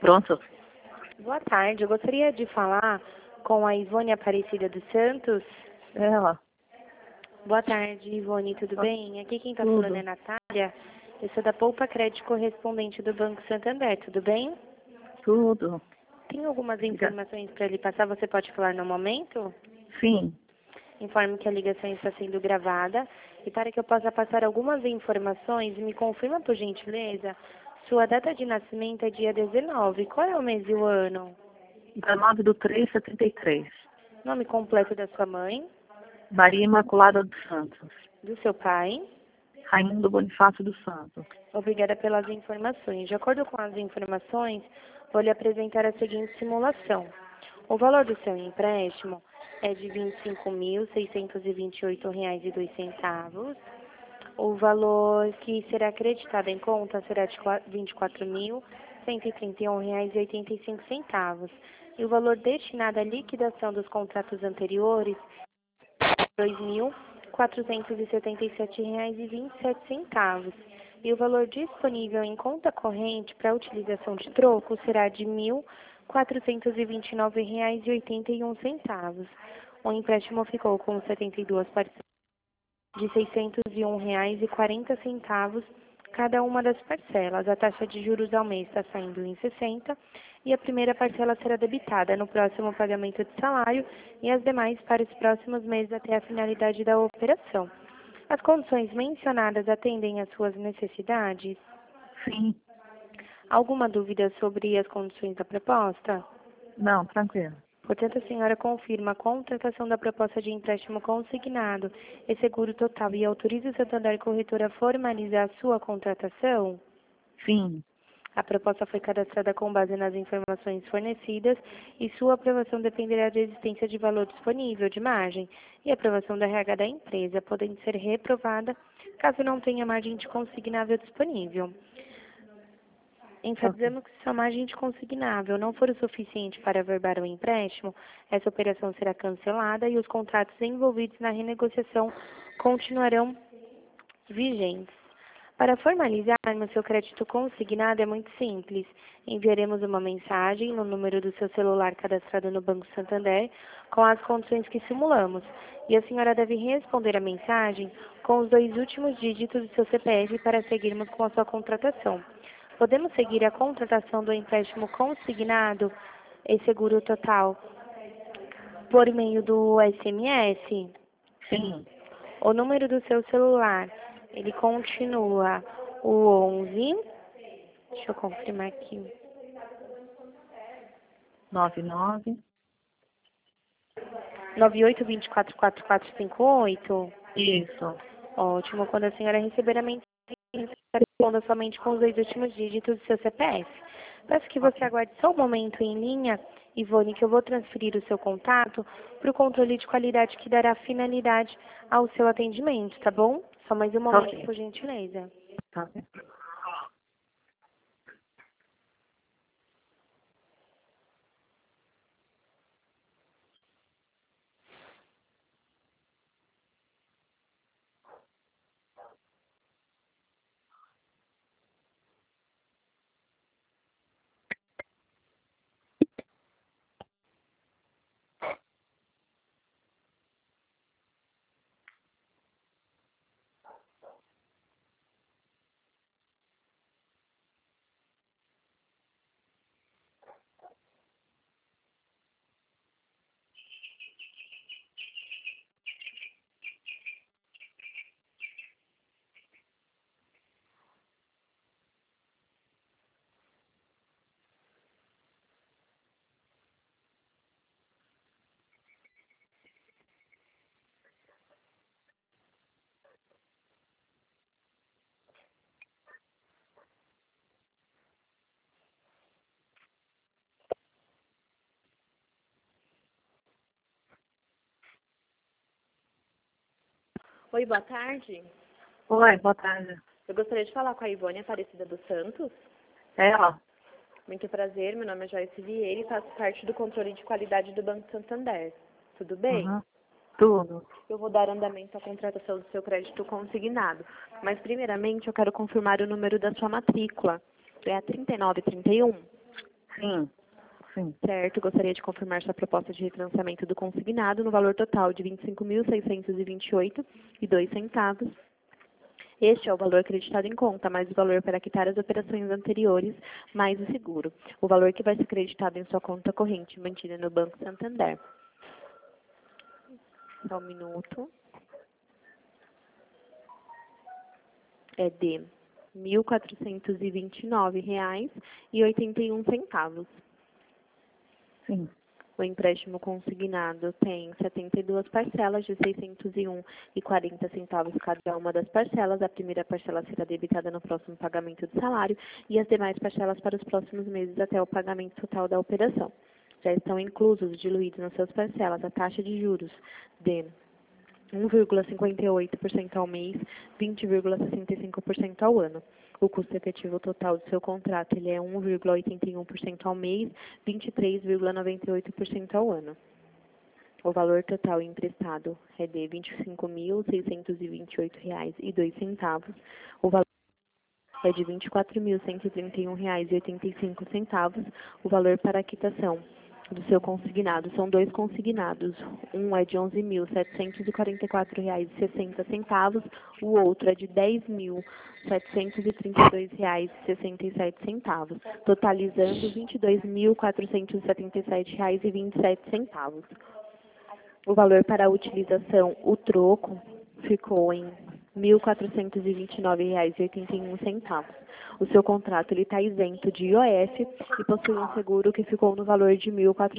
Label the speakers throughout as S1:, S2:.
S1: Pronto?
S2: Boa tarde, eu gostaria de falar com a Ivone Aparecida dos Santos.
S1: Ela.
S2: Boa tarde, Ivone, tudo bem? Aqui quem está
S1: Tudo.
S2: falando é a Natália. Eu sou da Poupa Crédito correspondente do Banco Santander, tudo bem?
S1: Tudo.
S2: Tem algumas informações para lhe passar, você pode falar no momento?
S1: Sim.
S2: Informo que a ligação está sendo gravada e para que eu possa passar algumas informações, me confirma por gentileza, sua data de nascimento é dia 19, qual é o mês e o ano?
S1: 19/3/73.
S2: Nome completo da sua mãe,
S1: Maria Imaculada dos Santos.
S2: do seu pai.
S1: Raimundo Bonifácio dos Santos.
S2: Obrigada pelas informações. De acordo com as informações, vou lhe apresentar a seguinte simulação. O valor do seu empréstimo é de R$ 25.628,02. O valor que será acreditado em conta será de R$ 24.131,85. E o valor destinado à liquidação dos contratos anteriores é R$ 2.477,27. E o valor disponível em conta corrente para utilização de troco será de R$ 1.429,81. O empréstimo ficou com 72 parcelas de R$ 601,40 cada uma das parcelas. A taxa de juros ao mês está saindo em 60 e a primeira parcela será debitada no próximo pagamento de salário e as demais para os próximos meses até a finalidade da operação. As condições mencionadas atendem às suas necessidades?
S1: Sim.
S2: Alguma dúvida sobre as condições da proposta?
S1: Não, tranquilo.
S2: Portanto, a senhora confirma a contratação da proposta de empréstimo consignado e seguro total e autoriza o Santander Corretora a formalizar a sua contratação?
S1: Sim.
S2: A proposta foi cadastrada com base nas informações fornecidas e sua aprovação dependerá da existência de valor disponível de margem e aprovação da RH da empresa, podendo ser reprovada caso não tenha margem de consignável disponível. Enfatizamos que se a margem de consignável não for o suficiente para averbar o empréstimo, essa operação será cancelada e os contratos envolvidos na renegociação continuarão vigentes. Para formalizarmos seu crédito consignado é muito simples. Enviaremos uma mensagem no número do seu celular cadastrado no Banco Santander com as condições que simulamos. E a senhora deve responder a mensagem com os 2 últimos dígitos do seu CPF para seguirmos com a sua contratação. Podemos seguir a contratação do empréstimo consignado e seguro total por meio do SMS?
S1: Sim.
S2: O número do seu celular, ele continua o 11, deixa eu confirmar aqui,
S1: 99.
S2: 98244458.
S1: Isso.
S2: Ótimo, quando a senhora receber a mensagem, responda somente com os 2 últimos dígitos do seu CPF. Peço que você aguarde só um momento em linha, Ivone, que eu vou transferir o seu contato para o controle de qualidade que dará finalidade ao seu atendimento, tá bom? Só mais um momento,
S1: Ok.
S2: por gentileza.
S1: Tá bem.
S3: Oi, boa tarde.
S1: Oi, boa tarde.
S3: Eu gostaria de falar com a Ivone Aparecida dos Santos.
S1: Ela.
S3: Muito prazer, meu nome é Joyce Vieira e faço parte do controle de qualidade do Banco Santander. Tudo bem?
S1: Uhum. Tudo.
S3: Eu vou dar andamento à contratação do seu crédito consignado. Mas, primeiramente, eu quero confirmar o número da sua matrícula. É a 3931?
S1: Sim. Sim.
S3: Certo, gostaria de confirmar sua proposta de refinanciamento do consignado no valor total de R$ 25.628,02. Este é o valor acreditado em conta, mais o valor para quitar as operações anteriores, mais o seguro. O valor que vai ser acreditado em sua conta corrente mantida no Banco Santander. Só um minuto. É de R$ 1.429,81.
S1: Sim.
S3: O empréstimo consignado tem 72 parcelas de R$ 601,40 cada uma das parcelas. A primeira parcela será debitada no próximo pagamento do salário e as demais parcelas para os próximos meses até o pagamento total da operação. Já estão inclusos, diluídos nas suas parcelas, a taxa de juros de 1,58% ao mês, 20,65% ao ano. O custo efetivo total do seu contrato ele é 1,81% ao mês, 23,98% ao ano. O valor total emprestado é de R$ 25.628,02. O valor é de R$ 24.131,85. O valor para a quitação do seu consignado são dois consignados. Um é de R$ 11.744,60, o outro é de R$ 10.732,67, totalizando R$ 22.477,27. O valor para a utilização, o troco, ficou em R$ 1.429,81. O seu contrato está isento de IOF e possui um seguro que ficou no valor de R$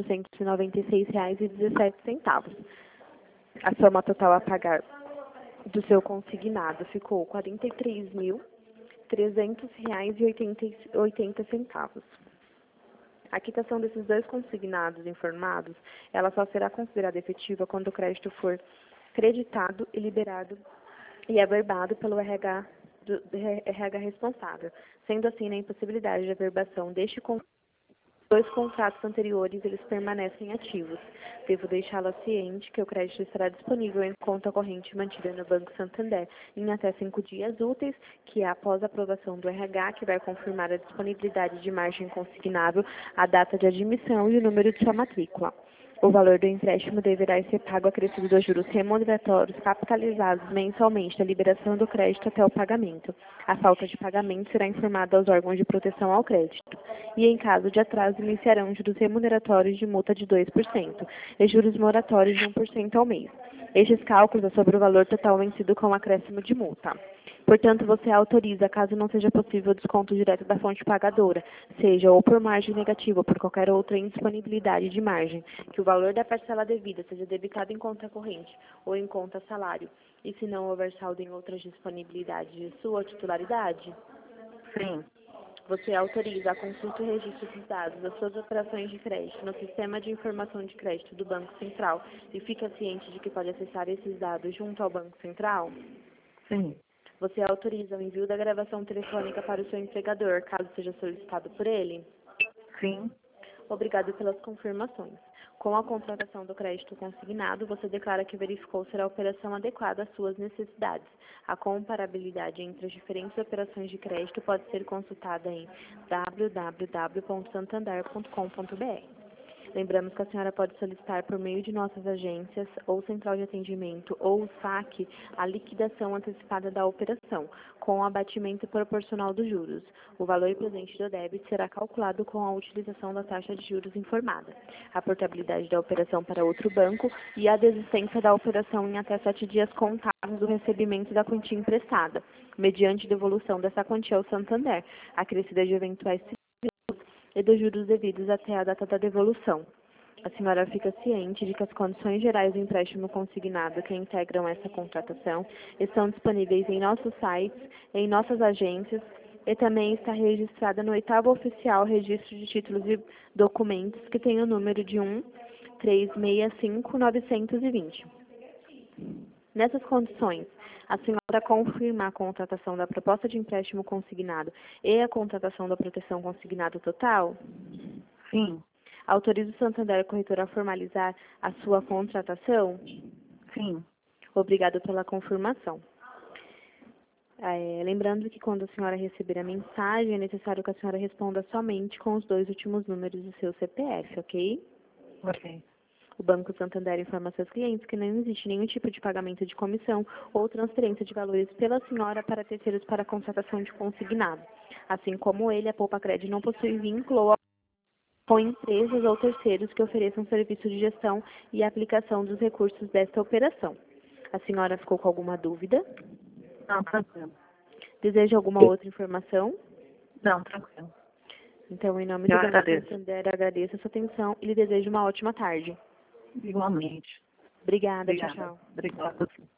S3: 1.496,17. A soma total a pagar do seu consignado ficou R$ 43.300,80. A quitação desses dois consignados informados, ela só será considerada efetiva quando o crédito for creditado e liberado e averbado pelo RH responsável. Sendo assim, na impossibilidade de averbação deste dois contratos anteriores, eles permanecem ativos. Devo deixá-la ciente que o crédito estará disponível em conta corrente mantida no Banco Santander em até 5 dias úteis, que é após a aprovação do RH, que vai confirmar a disponibilidade de margem consignável, a data de admissão e o número de sua matrícula. O valor do empréstimo deverá ser pago acrescido dos juros remuneratórios capitalizados mensalmente da liberação do crédito até o pagamento. A falta de pagamento será informada aos órgãos de proteção ao crédito. E, em caso de atraso, iniciarão juros remuneratórios de multa de 2% e juros moratórios de 1% ao mês. Estes cálculos é sobre o valor total vencido com acréscimo de multa. Portanto, você autoriza, caso não seja possível o desconto direto da fonte pagadora, seja ou por margem negativa ou por qualquer outra indisponibilidade de margem, que o valor da parcela devida seja debitado em conta corrente ou em conta salário, e se não houver saldo em outras disponibilidades de sua titularidade?
S1: Sim.
S3: Você autoriza a consulta e registro dos dados das suas operações de crédito no Sistema de Informação de Crédito do Banco Central e fica ciente de que pode acessar esses dados junto ao Banco Central?
S1: Sim.
S3: Você autoriza o envio da gravação telefônica para o seu empregador, caso seja solicitado por ele?
S1: Sim.
S3: Obrigado pelas confirmações. Com a contratação do crédito consignado, você declara que verificou ser a operação adequada às suas necessidades. A comparabilidade entre as diferentes operações de crédito pode ser consultada em www.santander.com.br. Lembramos que a senhora pode solicitar por meio de nossas agências ou central de atendimento ou o saque a liquidação antecipada da operação, com o abatimento proporcional dos juros. O valor presente do débito será calculado com a utilização da taxa de juros informada, a portabilidade da operação para outro banco e a desistência da operação em até 7 dias contáveis do recebimento da quantia emprestada, mediante devolução dessa quantia ao Santander, acrescida de eventuais e dos juros devidos até a data da devolução. A senhora fica ciente de que as condições gerais do empréstimo consignado que integram essa contratação estão disponíveis em nossos sites, em nossas agências e também está registrada no 8º Oficial Registro de Títulos e Documentos, que tem o número de 1365920. Nessas condições, a senhora confirma a contratação da proposta de empréstimo consignado e a contratação da proteção consignado total?
S1: Sim.
S3: Autoriza o Santander Corretora a formalizar a sua contratação?
S1: Sim.
S3: Obrigado pela confirmação. Lembrando que quando a senhora receber a mensagem, é necessário que a senhora responda somente com os 2 últimos números do seu CPF, ok?
S1: Ok.
S3: O Banco Santander informa seus clientes que não existe nenhum tipo de pagamento de comissão ou transferência de valores pela senhora para terceiros para contratação de consignado. Assim como ele, a Poupa Cred não possui vínculo com empresas ou terceiros que ofereçam serviço de gestão e aplicação dos recursos desta operação. A senhora ficou com alguma dúvida?
S1: Não, tranquilo.
S3: Deseja alguma outra informação?
S1: Não, tranquilo.
S3: Então, em nome
S1: Eu
S3: do Banco
S1: agradeço.
S3: Santander, agradeço a sua atenção e lhe desejo uma ótima tarde.
S1: Igualmente.
S3: Obrigada, tchau,
S1: Obrigada.
S3: tchau.
S1: Obrigada.